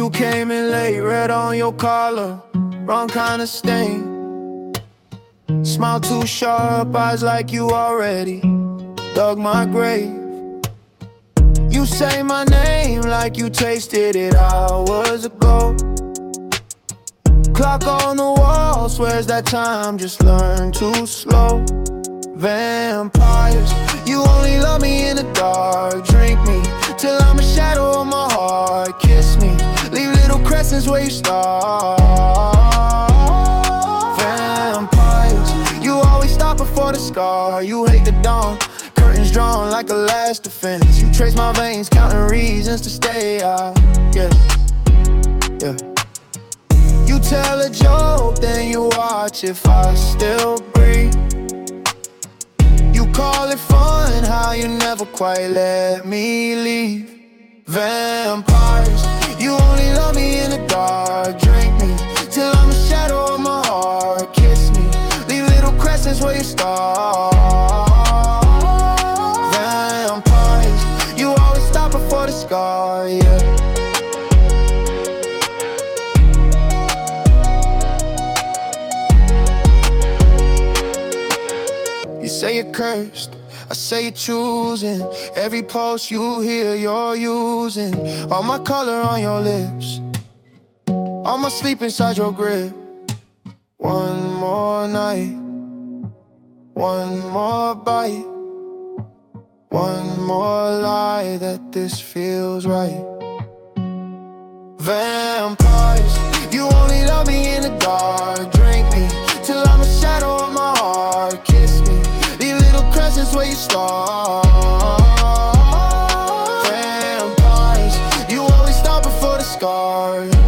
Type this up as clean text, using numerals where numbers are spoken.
You came in late, red on your collar, wrong kind of stain. Smile too sharp, eyes like you already dug my grave. You say my name like you tasted it hours ago. Clock on the wall swears that time just learned too slow. Vampires, you only love me in the dark. Drink me till I'm a shadow of my heart. Kiss me, leave little crescents where you start. Vampires, you always stop before the scar. You hate the dawn, curtains drawn like a last defense. You trace my veins, counting reasons to stay out. Yeah, yeah. You tell a joke, then you watch if I still breathe. You call it fun, how you never quite let me leave. Vampires, you only love me in the dark. Drink me till I'm a shadow of my heart. Kiss me, leave little crescents where you start. Vampires, you always stop before the scar, yeah. You say you're cursed, I say you're choosing. Every pulse you hear, you're using. All my color on your lips, all my sleep inside your grip. One more night, one more bite, one more lie that this feels right. Vampires, you only love me in the dark. Drink me till I'm a shadow of my heart. Kiss me, leave little crescents where you start. Vampires, you always stop before the scar.